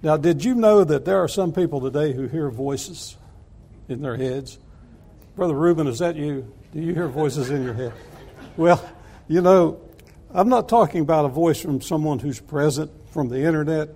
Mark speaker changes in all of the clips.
Speaker 1: Now, did you know that there are some people today who hear voices in their heads? Brother Reuben, is that you? Do you hear voices in your head? Well, you know, I'm not talking about a voice from someone who's present from the internet,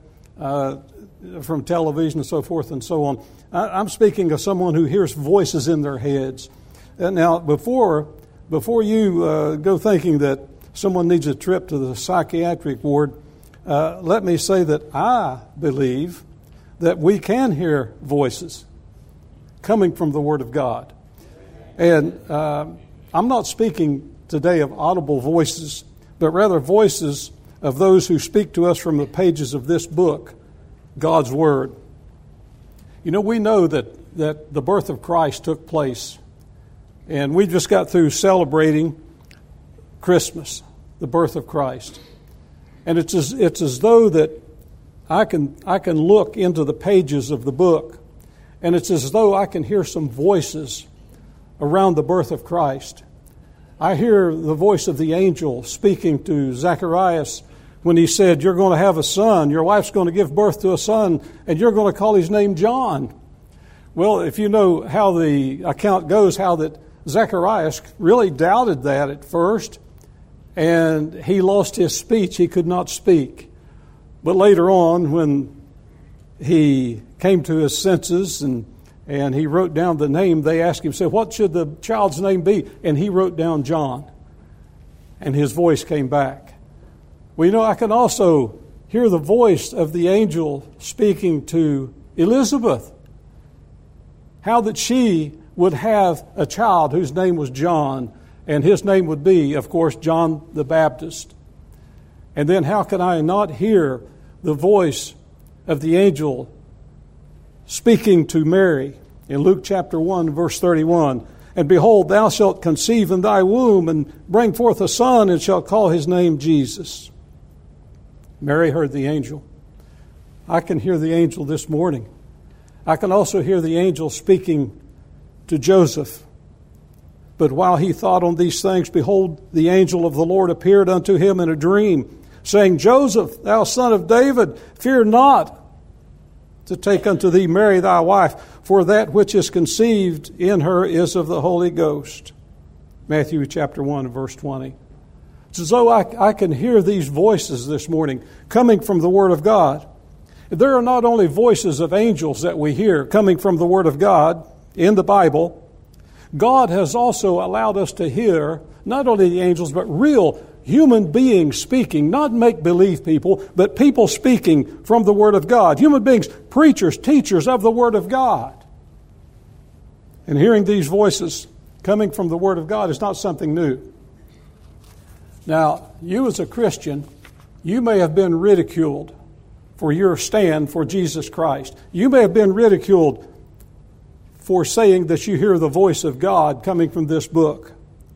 Speaker 1: from television and so forth and so on. I'm speaking of someone who hears voices in their heads. Now, before you go thinking that someone needs a trip to the psychiatric ward, let me say that I believe that we can hear voices coming from the Word of God. And I'm not speaking today of audible voices, but rather voices of those who speak to us from the pages of this book, God's Word. You know, we know that the birth of Christ took place, and we just got through celebrating Christmas, the birth of Christ. And it's as though that I can look into the pages of the book, and it's as though I can hear some voices around the birth of Christ. I hear the voice of the angel speaking to Zacharias when he said, "You're going to have a son, your wife's going to give birth to a son, and you're going to call his name John." Well, if you know how the account goes, how that Zacharias really doubted that at first, and he lost his speech. He could not speak. But later on, when he came to his senses and he wrote down the name, they asked him, said, "What should the child's name be?" And he wrote down John. And his voice came back. Well, you know, I can also hear the voice of the angel speaking to Elizabeth. How that she would have a child whose name was John, and his name would be, of course, John the Baptist. And then how can I not hear the voice of the angel speaking to Mary in Luke chapter 1, verse 31? "And behold, thou shalt conceive in thy womb, and bring forth a son, and shalt call his name Jesus." Mary heard the angel. I can hear the angel this morning. I can also hear the angel speaking to Joseph. "But while he thought on these things, behold, the angel of the Lord appeared unto him in a dream, saying, Joseph, thou son of David, fear not to take unto thee Mary thy wife, for that which is conceived in her is of the Holy Ghost." Matthew chapter 1, verse 20. It's as though I can hear these voices this morning coming from the Word of God. There are not only voices of angels that we hear coming from the Word of God in the Bible. God has also allowed us to hear not only the angels, but real human beings speaking, not make-believe people, but people speaking from the Word of God. Human beings, preachers, teachers of the Word of God. And hearing these voices coming from the Word of God is not something new. Now, you as a Christian, you may have been ridiculed for your stand for Jesus Christ. You may have been ridiculed for saying that you hear the voice of God coming from this book.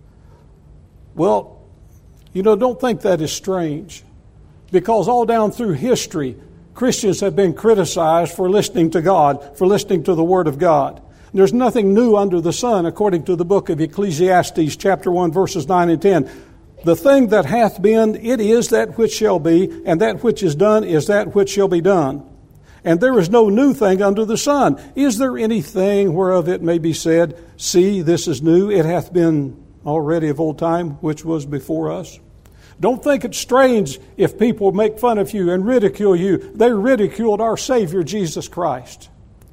Speaker 1: Well, you know, don't think that is strange, because all down through history, Christians have been criticized for listening to God, for listening to the Word of God. There's nothing new under the sun, according to the book of Ecclesiastes, chapter 1, verses 9 and 10. "The thing that hath been, it is that which shall be, and that which is done is that which shall be done. And there is no new thing under the sun. Is there anything whereof it may be said, See, this is new, it hath been already of old time, which was before us?" Don't think it's strange if people make fun of you and ridicule you. They ridiculed our Savior, Jesus Christ.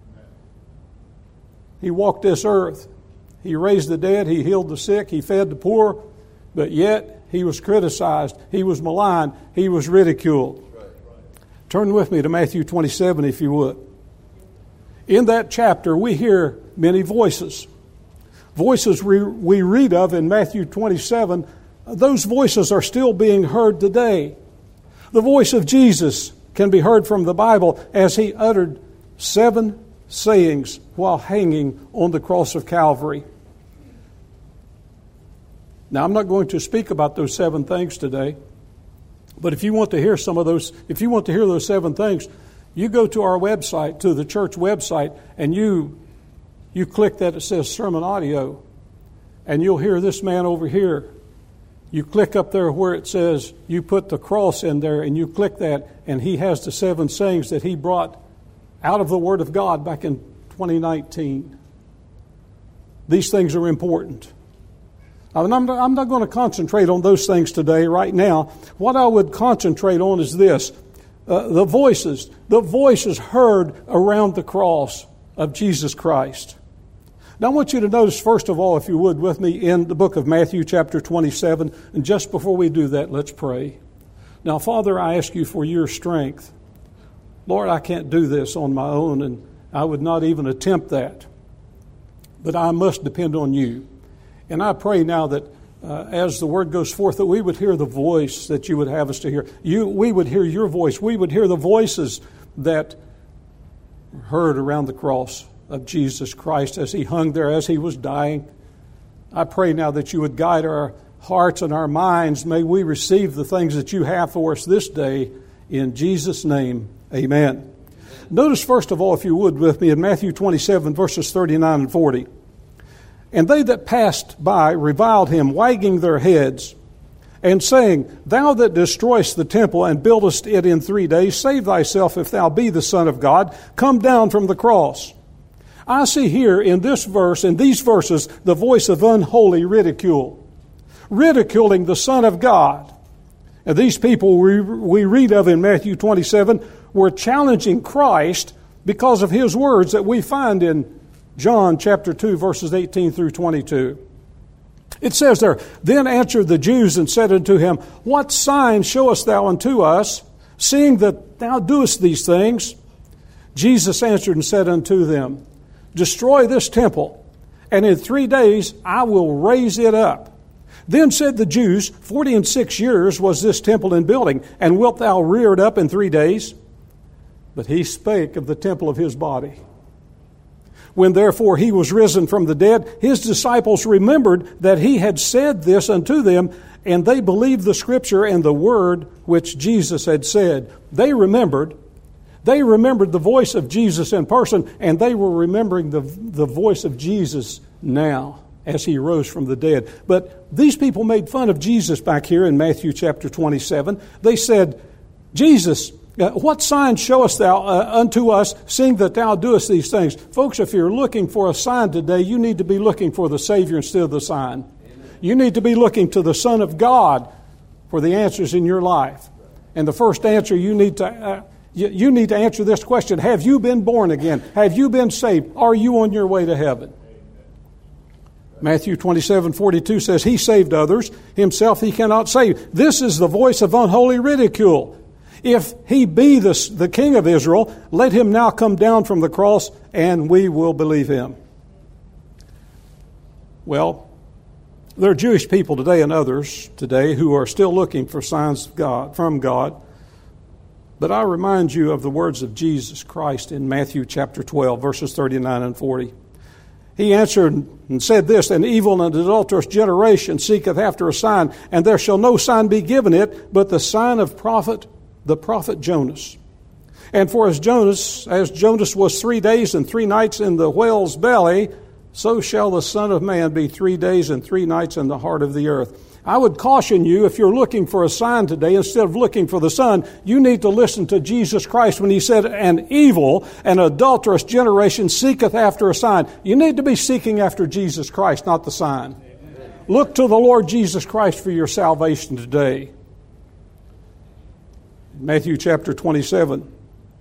Speaker 1: He walked this earth. He raised the dead. He healed the sick. He fed the poor. But yet, he was criticized. He was maligned. He was ridiculed. Turn with me to Matthew 27, if you would. In that chapter, we hear many voices. Voices we read of in Matthew 27, those voices are still being heard today. The voice of Jesus can be heard from the Bible as he uttered 7 sayings while hanging on the cross of Calvary. Now, I'm not going to speak about those 7 things today, but if you want to hear some of those, if you want to hear those 7 things, you go to our website, to the church website, and you click that it says sermon audio, and you'll hear this man over here. You click up there where it says, you put the cross in there, and you click that, and he has the 7 sayings that he brought out of the Word of God back in 2019. These things are important. I'm not going to concentrate on those things today, right now. What I would concentrate on is this. The voices heard around the cross of Jesus Christ. Now I want you to notice, first of all, if you would, with me in the book of Matthew chapter 27. And just before we do that, let's pray. Now, Father, I ask you for your strength. Lord, I can't do this on my own, and I would not even attempt that. But I must depend on you. And I pray now that as the word goes forth, that we would hear the voice that you would have us to hear. We would hear your voice. We would hear the voices that were heard around the cross of Jesus Christ as he hung there, as he was dying. I pray now that you would guide our hearts and our minds. May we receive the things that you have for us this day. In Jesus' name, amen. Notice, first of all, if you would with me, in Matthew 27, verses 39 and 40. And they that passed by reviled him, wagging their heads, and saying, Thou that destroyest the temple and buildest it in 3 days, save thyself if thou be the Son of God. Come down from the cross. I see here in this verse, in these verses, the voice of unholy ridicule, ridiculing the Son of God. And these people we read of in Matthew 27 were challenging Christ because of his words that we find in John chapter 2, verses 18 through 22. It says there, Then answered the Jews and said unto him, What sign showest thou unto us, seeing that thou doest these things? Jesus answered and said unto them, Destroy this temple, and in 3 days I will raise it up. Then said the Jews, 46 years was this temple in building, and wilt thou rear it up in 3 days? But he spake of the temple of his body. When therefore he was risen from the dead, his disciples remembered that he had said this unto them, and they believed the scripture and the word which Jesus had said. They remembered the voice of Jesus in person, and they were remembering the voice of Jesus now as he rose from the dead. But these people made fun of Jesus back here in Matthew chapter 27. They said, Jesus, what sign showest thou unto us, seeing that thou doest these things? Folks, if you're looking for a sign today, you need to be looking for the Savior instead of the sign. Amen. You need to be looking to the Son of God for the answers in your life. And the first answer you need to answer this question: Have you been born again? Have you been saved? Are you on your way to heaven? Matthew 27:42 says, He saved others, himself he cannot save. This is the voice of unholy ridicule. If he be the King of Israel, let him now come down from the cross, and we will believe him. Well, there are Jewish people today and others today who are still looking for signs of God, from God. But I remind you of the words of Jesus Christ in Matthew chapter 12, verses 39 and 40. He answered and said this, An evil and adulterous generation seeketh after a sign, and there shall no sign be given it, but the sign of the prophet Jonas. And for as Jonas was 3 days and 3 nights in the whale's belly, so shall the Son of Man be 3 days and 3 nights in the heart of the earth. I would caution you, if you're looking for a sign today, instead of looking for the Son, you need to listen to Jesus Christ when he said, An evil and adulterous generation seeketh after a sign. You need to be seeking after Jesus Christ, not the sign. Amen. Look to the Lord Jesus Christ for your salvation today. Matthew chapter 27,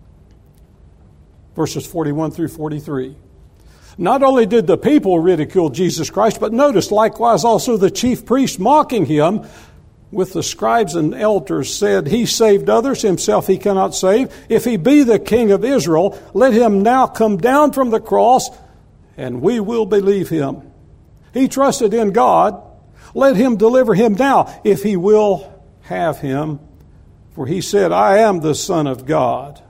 Speaker 1: verses 41 through 43. Not only did the people ridicule Jesus Christ, but notice likewise also the chief priests mocking him with the scribes and elders said, He saved others, himself he cannot save. If he be the King of Israel, let him now come down from the cross, and we will believe him. He trusted in God. Let him deliver him now, if he will have him. For he said, I am the Son of God.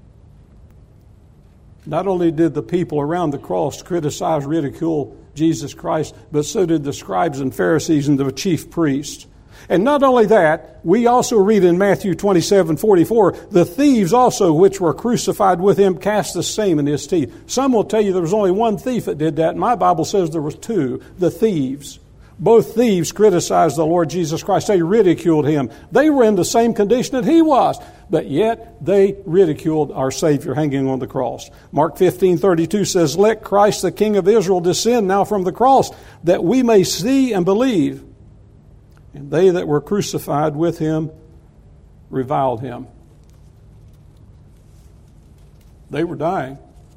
Speaker 1: Not only did the people around the cross criticize, ridicule Jesus Christ, but so did the scribes and Pharisees and the chief priests. And not only that, we also read in Matthew 27:44, the thieves also which were crucified with him cast the same in his teeth. Some will tell you there was only one thief that did that. My Bible says there was two, the thieves. Both thieves criticized the Lord Jesus Christ. They ridiculed him. They were in the same condition that he was, but yet they ridiculed our Savior hanging on the cross. Mark 15:32 says, "Let Christ the King of Israel descend now from the cross, that we may see and believe." And they that were crucified with him reviled him. They were dying.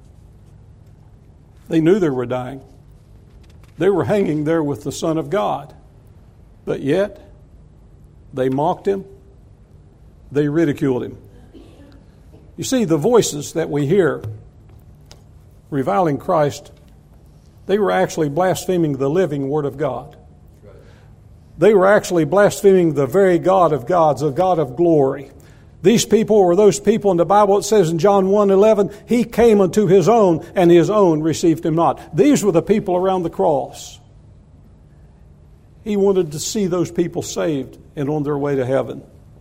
Speaker 1: They knew they were dying. They were hanging there with the Son of God. But yet, they mocked him. They ridiculed him. You see, the voices that we hear reviling Christ, they were actually blaspheming the living Word of God. They were actually blaspheming the very God of gods, the God of glory. These people were those people in the Bible. It says in John 1:11, He came unto His own, and His own received Him not. These were the people around the cross. He wanted to see those people saved and on their way to heaven.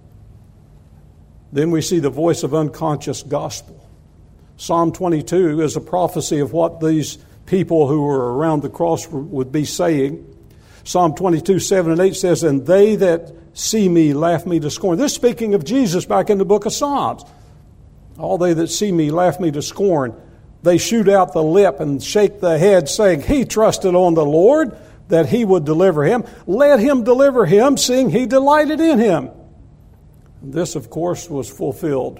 Speaker 1: Then we see the voice of unconscious gospel. Psalm 22 is a prophecy of what these people who were around the cross would be saying. Psalm 22:7-8 says, "And they that see me laugh me to scorn." This is speaking of Jesus back in the book of Psalms. "All they that see me laugh me to scorn. They shoot out the lip and shake the head, saying, He trusted on the Lord, that He would deliver him. Let Him deliver him, seeing He delighted in him." This, of course, was fulfilled,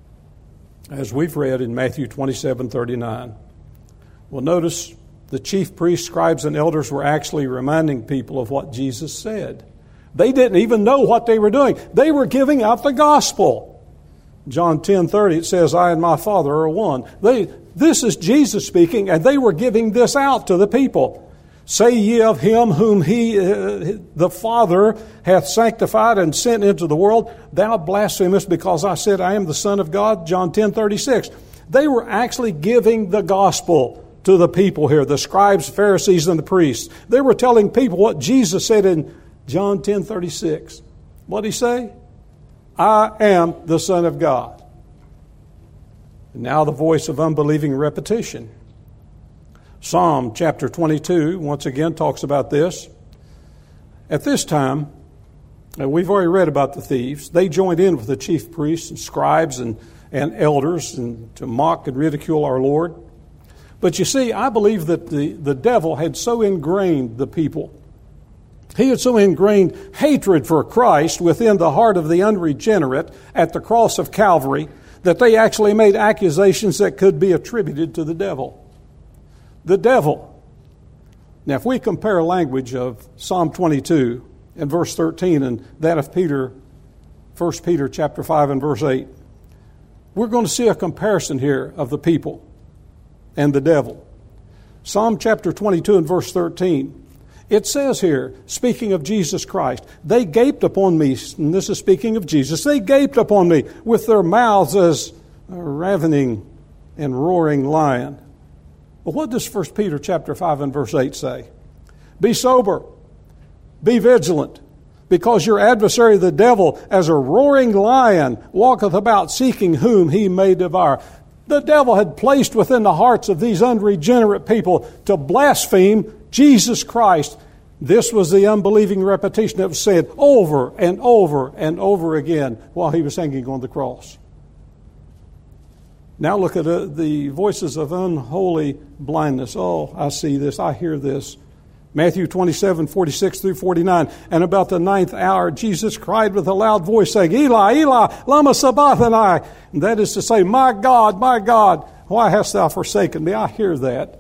Speaker 1: as we've read in Matthew 27:39. Well, notice the chief priests, scribes, and elders were actually reminding people of what Jesus said. They didn't even know what they were doing. They were giving out the gospel. John 10:30, it says, "I and my Father are one." This is Jesus speaking, and they were giving this out to the people. "Say ye of Him whom He, the Father, hath sanctified and sent into the world, Thou blasphemest, because I said, I am the Son of God." John 10:36. They were actually giving the gospel to the people here, the scribes, Pharisees, and the priests. They were telling people what Jesus said in John 10:36. What did He say? "I am the Son of God." And now the voice of unbelieving repetition. Psalm chapter 22, once again, talks about this. At this time, and we've already read about the thieves, they joined in with the chief priests and scribes and elders and to mock and ridicule our Lord. But you see, I believe that the devil had so ingrained the people. He had so ingrained hatred for Christ within the heart of the unregenerate at the cross of Calvary that they actually made accusations that could be attributed to the devil. The devil. Now, if we compare language of Psalm 22 and verse 13 and that of 1 Peter chapter 5 and verse 8, we're going to see a comparison here of the people and the devil. Psalm chapter 22 and verse 13. It says here, speaking of Jesus Christ, "They gaped upon me," and this is speaking of Jesus, "they gaped upon me with their mouths as a ravening and roaring lion." But what does 1 Peter chapter 5 and verse 8 say? "Be sober, be vigilant, because your adversary the devil, as a roaring lion, walketh about seeking whom he may devour." The devil had placed within the hearts of these unregenerate people to blaspheme Jesus Christ. This was the unbelieving repetition that was said over and over and over again while He was hanging on the cross. Now look at the voices of unholy blindness. Oh, I see this. I hear this. Matthew 27:46-49. "And about the 9th hour, Jesus cried with a loud voice, saying, Eli, Eli, lama sabachthani." And that is to say, my God, why hast thou forsaken me? I hear that.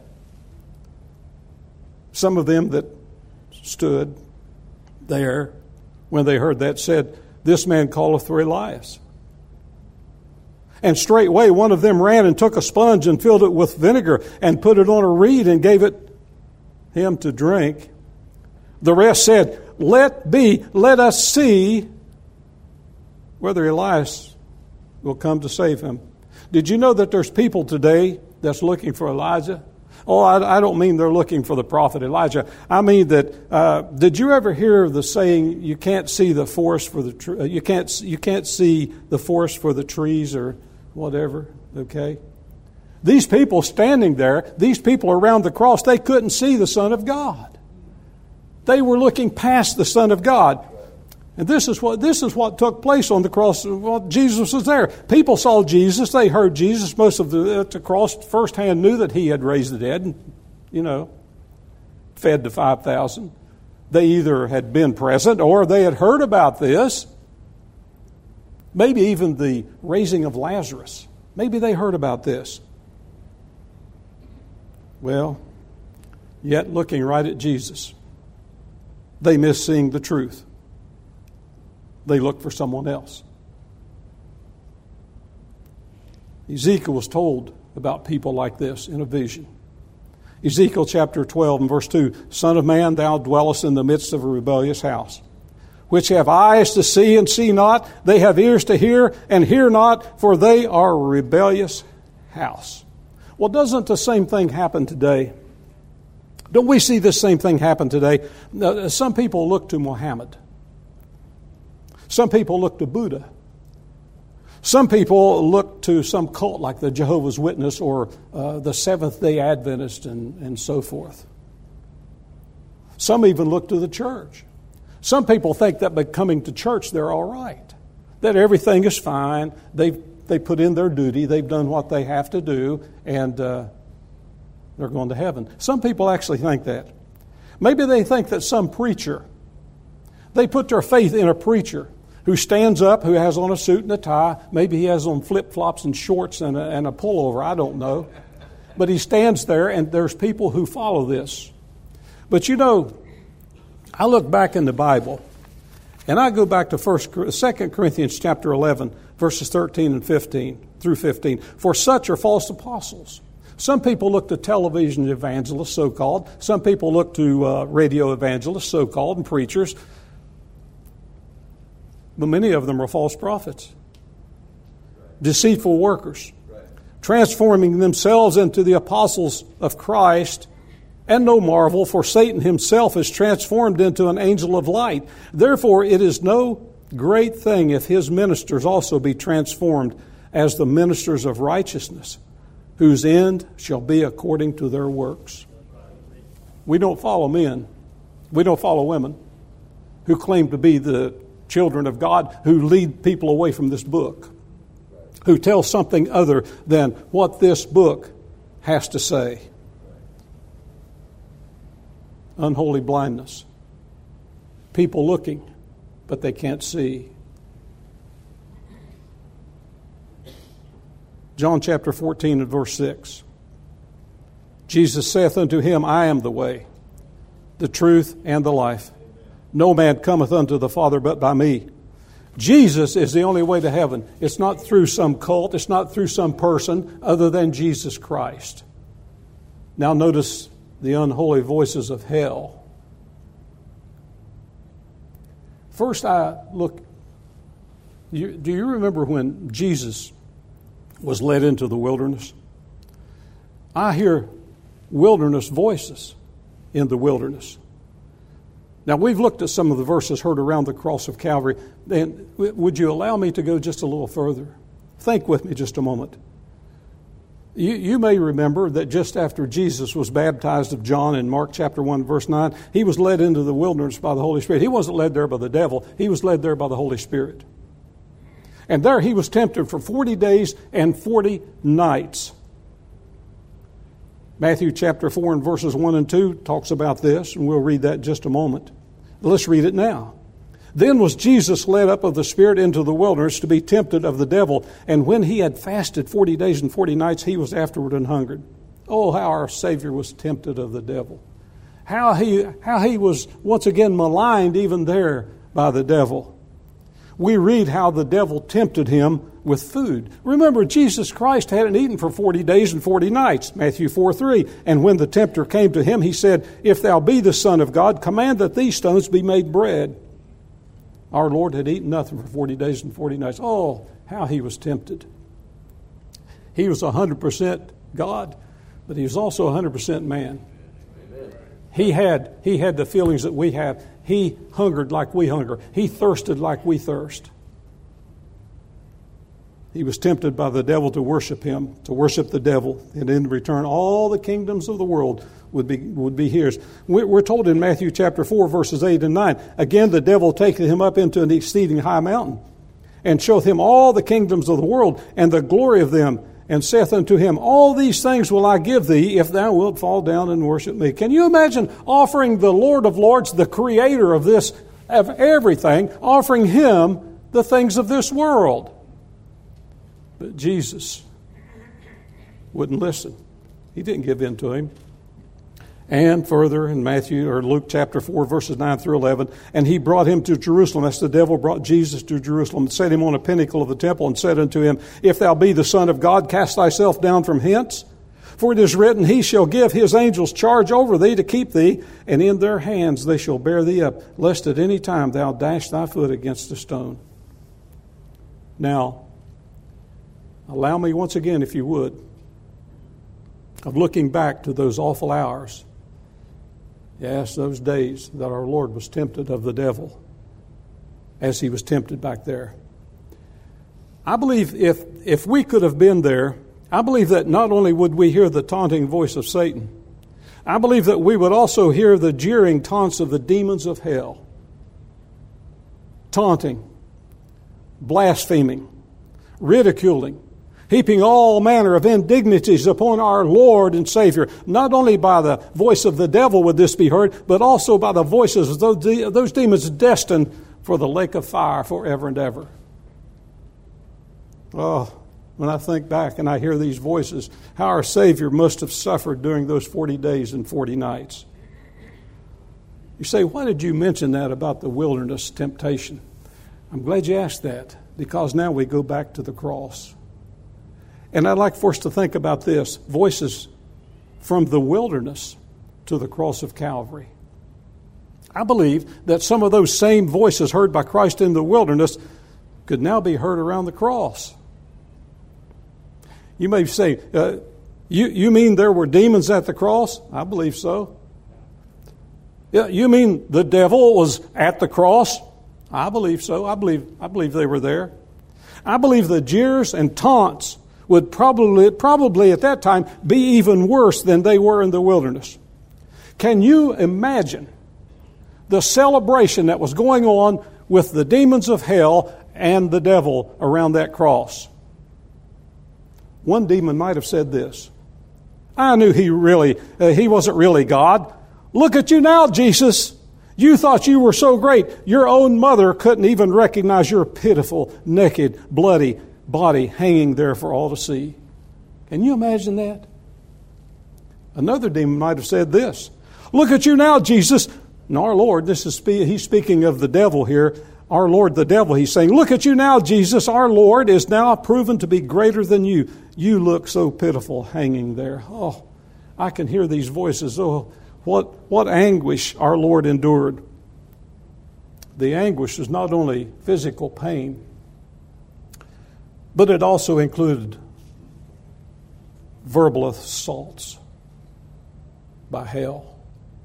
Speaker 1: Some of them that stood there when they heard that said, "This man calleth for Elias." And straightway one of them ran and took a sponge and filled it with vinegar and put it on a reed and gave it him to drink. The rest said, "Let us see whether Elias will come to save him." Did you know that there's people today that's looking for Elijah? Oh, I don't mean they're looking for the prophet Elijah. I mean that. Did you ever hear the saying, "You can't see the forest for the you can't see the forest for the trees," or whatever? Okay. These people standing there, these people around the cross, they couldn't see the Son of God. They were looking past the Son of God. And this is what took place on the cross. Well, Jesus was there. People saw Jesus. They heard Jesus. Most of the cross firsthand knew that he had raised the dead and, fed the 5,000. They either had been present or they had heard about this. Maybe even the raising of Lazarus. Maybe they heard about this. Well, yet looking right at Jesus, they missed seeing the truth. They looked for someone else. Ezekiel was told about people like this in a vision. Ezekiel chapter 12 and verse 2, Son of man, thou dwellest in the midst of a rebellious house, which have eyes to see and see not, they have ears to hear and hear not, for they are a rebellious house. Well, doesn't the same thing happen today? Don't we see this same thing happen today? Some people look to Muhammad. Some people look to Buddha. Some people look to some cult like the Jehovah's Witness or the Seventh-day Adventist and so forth. Some even look to the church. Some people think that by coming to church they're all right, that everything is fine. They put in their duty. They've done what they have to do, and they're going to heaven. Some people actually think that. Maybe they think that some preacher, they put their faith in a preacher who stands up, who has on a suit and a tie. Maybe he has on flip-flops and shorts and a pullover. I don't know. But he stands there, and there's people who follow this. But I look back in the Bible, and I go back to 2 Corinthians chapter 11, verses 13 and 15 through 15. For such are false apostles. Some people look to television evangelists, so-called. Some people look to radio evangelists, so-called, and preachers. But many of them are false prophets, deceitful workers, transforming themselves into the apostles of Christ. And no marvel, for Satan himself is transformed into an angel of light. Therefore, it is no great thing if his ministers also be transformed as the ministers of righteousness, whose end shall be according to their works. We don't follow men. We don't follow women who claim to be the children of God, who lead people away from this book, who tell something other than what this book has to say. Unholy blindness. People looking, but they can't see. John chapter 14 and verse 6. Jesus saith unto him, I am the way, the truth, and the life. No man cometh unto the Father but by me. Jesus is the only way to heaven. It's not through some cult. It's not through some person other than Jesus Christ. Now notice the unholy voices of hell. First I look, do you remember when Jesus was led into the wilderness? I hear wilderness voices in the wilderness. Now, we've looked at some of the verses heard around the cross of Calvary. And would you allow me to go just a little further? Think with me just a moment. You may remember that just after Jesus was baptized of John in Mark chapter 1, verse 9, he was led into the wilderness by the Holy Spirit. He wasn't led there by the devil. He was led there by the Holy Spirit. And there he was tempted for 40 days and 40 nights. Matthew chapter 4 and verses 1 and 2 talks about this, and we'll read that in just a moment. Let's read it now. Then was Jesus led up of the Spirit into the wilderness to be tempted of the devil. And when he had fasted 40 days and 40 nights, he was afterward an hungered. Oh, how our Savior was tempted of the devil. How he was once again maligned even there by the devil. We read how the devil tempted him with food. Remember, Jesus Christ hadn't eaten for 40 days and 40 nights. Matthew 4:3. And when the tempter came to him, he said, If thou be the Son of God, command that these stones be made bread. Our Lord had eaten nothing for 40 days and 40 nights. Oh, how he was tempted. He was 100% God, but he was also 100% man. He had the feelings that we have. He hungered like we hunger. He thirsted like we thirst. He was tempted by the devil to worship him, to worship the devil. And in return, all the kingdoms of the world would be his. We're told in Matthew chapter 4, verses 8 and 9, again the devil taketh him up into an exceeding high mountain, and showeth him all the kingdoms of the world, and the glory of them, and saith unto him, all these things will I give thee, if thou wilt fall down and worship me. Can you imagine offering the Lord of Lords, the creator of this, of everything, offering him the things of this world? But Jesus wouldn't listen. He didn't give in to him. And further in Matthew or Luke chapter 4, verses 9 through 11, and he brought him to Jerusalem. That's the devil brought Jesus to Jerusalem, and set him on a pinnacle of the temple, and said unto him, if thou be the Son of God, cast thyself down from hence. For it is written, he shall give his angels charge over thee to keep thee, and in their hands they shall bear thee up, lest at any time thou dash thy foot against a stone. Now, allow me once again, if you would, of looking back to those awful hours. Yes, those days that our Lord was tempted of the devil as he was tempted back there. I believe if we could have been there, I believe that not only would we hear the taunting voice of Satan, I believe that we would also hear the jeering taunts of the demons of hell. Taunting, blaspheming, ridiculing, heaping all manner of indignities upon our Lord and Savior. Not only by the voice of the devil would this be heard, but also by the voices of those demons destined for the lake of fire forever and ever. Oh, when I think back and I hear these voices, how our Savior must have suffered during those 40 days and 40 nights. You say, why did you mention that about the wilderness temptation? I'm glad you asked that, because now we go back to the cross. And I'd like for us to think about this. Voices from the wilderness to the cross of Calvary. I believe that some of those same voices heard by Christ in the wilderness could now be heard around the cross. You may say, you mean there were demons at the cross? I believe so. Yeah, you mean the devil was at the cross? I believe so. I believe they were there. I believe the jeers and taunts would probably at that time be even worse than they were in the wilderness. Can you imagine the celebration that was going on with the demons of hell and the devil around that cross? One demon might have said this, I knew he wasn't really God. Look at you now, Jesus. You thought you were so great. Your own mother couldn't even recognize your pitiful, naked, bloody body hanging there for all to see. Can you imagine that? Another demon might have said this, look at you now, Jesus. And our Lord, he's speaking of the devil here. Our Lord, the devil, he's saying, look at you now, Jesus. Our Lord is now proven to be greater than you. You look so pitiful hanging there. Oh, I can hear these voices. Oh, what anguish our Lord endured. The anguish is not only physical pain, but it also included verbal assaults by hell.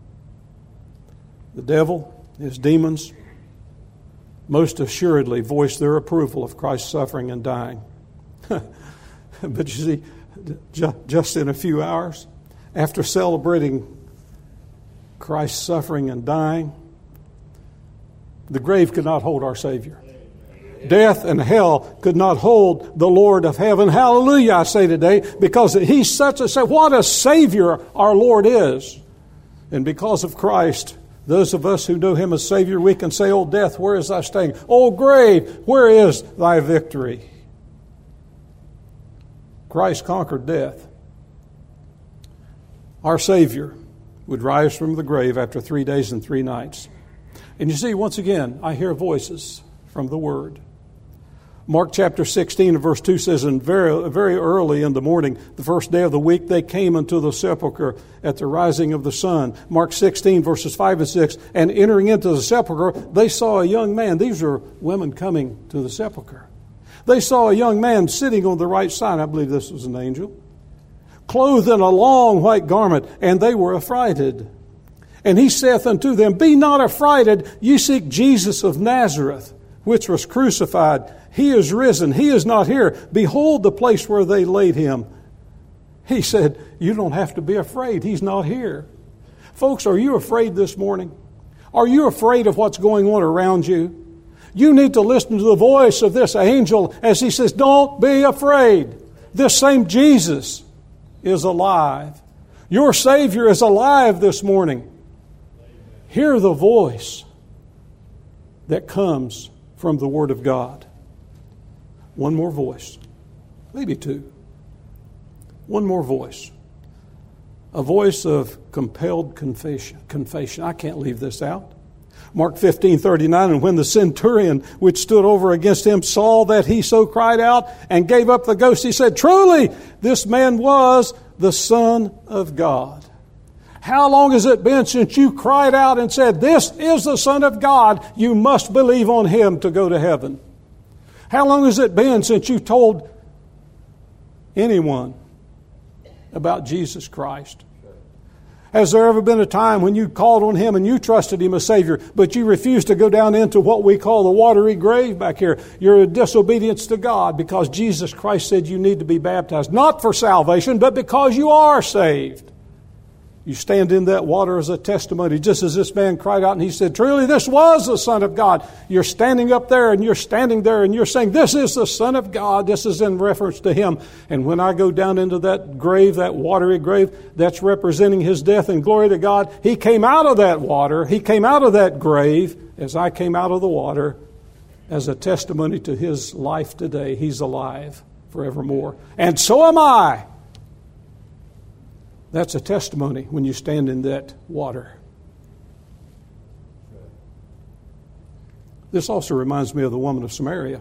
Speaker 1: The devil, his demons, most assuredly voiced their approval of Christ's suffering and dying. But you see, just in a few hours, after celebrating Christ's suffering and dying, the grave could not hold our Savior. Death and hell could not hold the Lord of heaven. Hallelujah, I say today, because He's what a Savior our Lord is. And because of Christ, those of us who know Him as Savior, we can say, "Oh, death, where is thy sting? Oh, grave, where is thy victory?" Christ conquered death. Our Savior would rise from the grave after 3 days and 3 nights. And you see, once again, I hear voices from the Word. Mark chapter 16 and verse 2 says, and very early in the morning, the first day of the week, they came unto the sepulchre at the rising of the sun. Mark 16 verses 5 and 6, and entering into the sepulchre, they saw a young man. These are women coming to the sepulchre. They saw a young man sitting on the right side. I believe this was an angel. Clothed in a long white garment, and they were affrighted. And he saith unto them, Be not affrighted, ye seek Jesus of Nazareth, which was crucified. He is risen. He is not here. Behold the place where they laid him. He said, you don't have to be afraid. He's not here. Folks, are you afraid this morning? Are you afraid of what's going on around you? You need to listen to the voice of this angel as he says, don't be afraid. This same Jesus is alive. Your Savior is alive this morning. Hear the voice that comes from the Word of God. One more voice, maybe two. One more voice. A voice of compelled confession. I can't leave this out. Mark 15:39, and when the centurion which stood over against him saw that he so cried out and gave up the ghost, he said, truly, this man was the Son of God. How long has it been since you cried out and said, this is the Son of God, you must believe on him to go to heaven? How long has it been since you told anyone about Jesus Christ? Has there ever been a time when you called on him and you trusted him as Savior, but you refused to go down into what we call the watery grave back here? You're a disobedience to God because Jesus Christ said you need to be baptized, not for salvation, but because you are saved. You stand in that water as a testimony, just as this man cried out and he said, truly, this was the Son of God. You're standing up there and you're standing there and you're saying, this is the Son of God. This is in reference to him. And when I go down into that grave, that watery grave, that's representing his death, and glory to God, he came out of that water. He came out of that grave as I came out of the water as a testimony to his life today. He's alive forevermore. And so am I. That's a testimony when you stand in that water. This also reminds me of the woman of Samaria.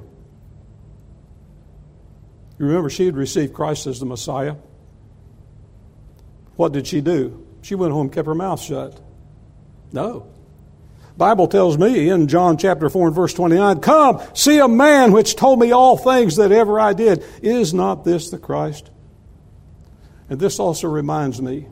Speaker 1: You remember she had received Christ as the Messiah. What did she do? She went home and kept her mouth shut. No. Bible tells me in John chapter 4 and verse 29, come, see a man which told me all things that ever I did. Is not this the Christ? And this also reminds me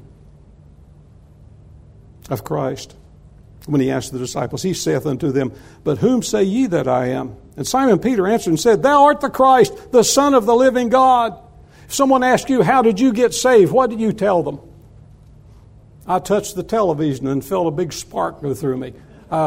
Speaker 1: of Christ when he asked the disciples. He saith unto them, but whom say ye that I am? And Simon Peter answered and said, thou art the Christ, the Son of the living God. If someone asks you, how did you get saved? What did you tell them? I touched the television and felt a big spark go through me.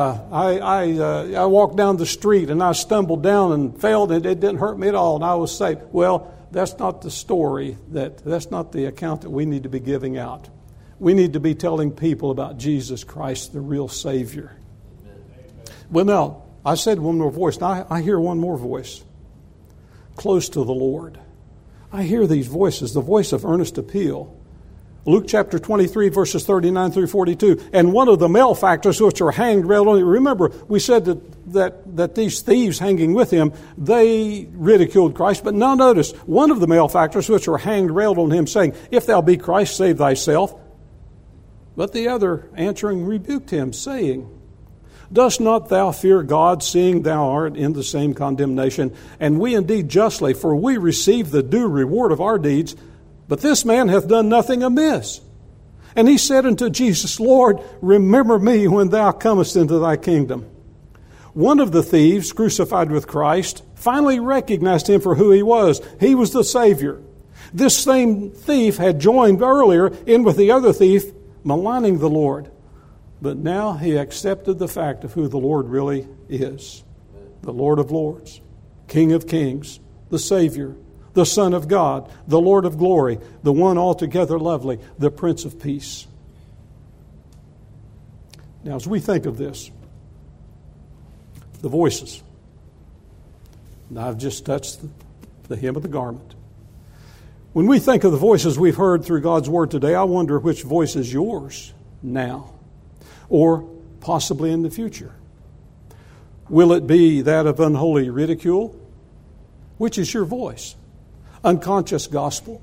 Speaker 1: I walked down the street and I stumbled down and fell and it didn't hurt me at all and I was saved. Well, that's not the story, that's not the account that we need to be giving out. We need to be telling people about Jesus Christ, the real Savior. Amen. Well, now, I said one more voice. Now, I hear one more voice close to the Lord. I hear these voices, the voice of earnest appeal. Luke chapter 23, verses 39 through 42. And one of the malefactors which were hanged railed on him. Remember, we said that these thieves hanging with him, they ridiculed Christ. But now notice, one of the malefactors which were hanged railed on him, saying, if thou be Christ, save thyself. But the other answering rebuked him, saying, dost not thou fear God, seeing thou art in the same condemnation? And we indeed justly, for we receive the due reward of our deeds. But this man hath done nothing amiss. And he said unto Jesus, Lord, remember me when thou comest into thy kingdom. One of the thieves crucified with Christ finally recognized him for who he was. He was the Savior. This same thief had joined earlier in with the other thief, maligning the Lord. But now he accepted the fact of who the Lord really is. The Lord of Lords, King of Kings, the Savior, the Son of God, the Lord of glory, the one altogether lovely, the Prince of Peace. Now, as we think of this, the voices. Now, I've just touched the hem of the garment. When we think of the voices we've heard through God's Word today, I wonder which voice is yours now or possibly in the future. Will it be that of unholy ridicule? Which is your voice? Unconscious gospel.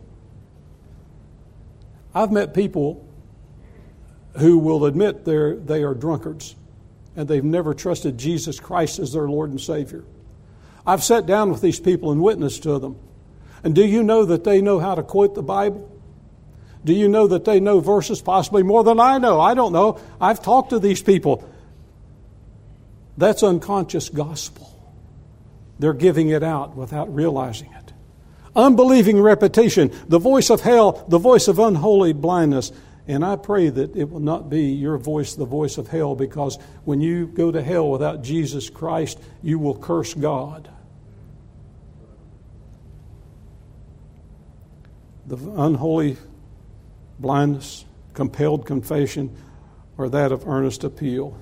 Speaker 1: I've met people who will admit they are drunkards and they've never trusted Jesus Christ as their Lord and Savior. I've sat down with these people and witnessed to them. And do you know that they know how to quote the Bible? Do you know that they know verses possibly more than I know? I don't know. I've talked to these people. That's unconscious gospel. They're giving it out without realizing it. Unbelieving repetition, the voice of hell, the voice of unholy blindness. And I pray that it will not be your voice, the voice of hell, because when you go to hell without Jesus Christ, you will curse God. The unholy blindness, compelled confession, or that of earnest appeal.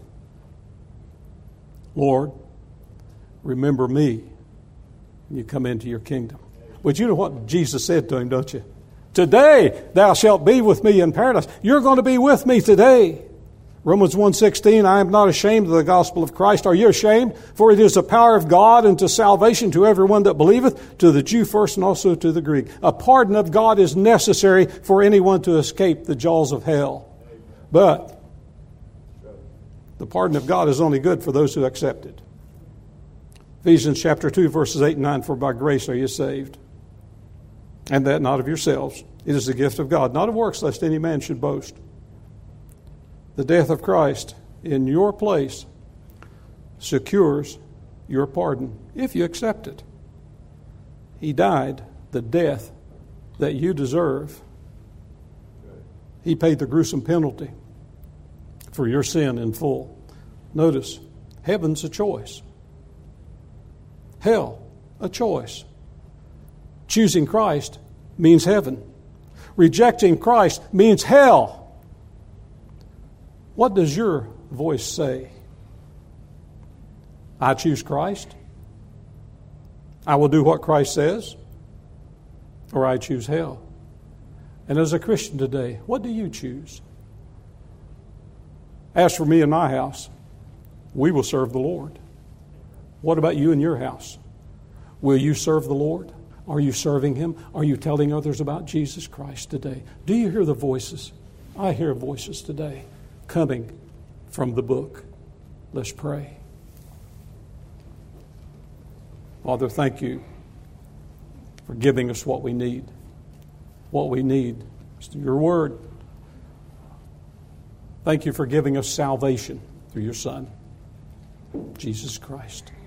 Speaker 1: Lord, remember me when you come into your kingdom. But you know what Jesus said to him, don't you? Today thou shalt be with me in paradise. You're going to be with me today. Romans 1:16, I am not ashamed of the gospel of Christ. Are you ashamed? For it is the power of God unto salvation to everyone that believeth, to the Jew first and also to the Greek. A pardon of God is necessary for anyone to escape the jaws of hell. But the pardon of God is only good for those who accept it. Ephesians chapter 2, verses 8 and 9, for by grace are you saved. And that not of yourselves. It is the gift of God, not of works, lest any man should boast. The death of Christ in your place secures your pardon, if you accept it. He died the death that you deserve. He paid the gruesome penalty for your sin in full. Notice, heaven's a choice. Hell, a choice. Choosing Christ means heaven. Rejecting Christ means hell. What does your voice say? I choose Christ. I will do what Christ says. Or I choose hell. And as a Christian today, what do you choose? As for me and my house, we will serve the Lord. What about you and your house? Will you serve the Lord? Are you serving Him? Are you telling others about Jesus Christ today? Do you hear the voices? I hear voices today coming from the book. Let's pray. Father, thank you for giving us what we need. What we need is your word. Thank you for giving us salvation through your Son, Jesus Christ.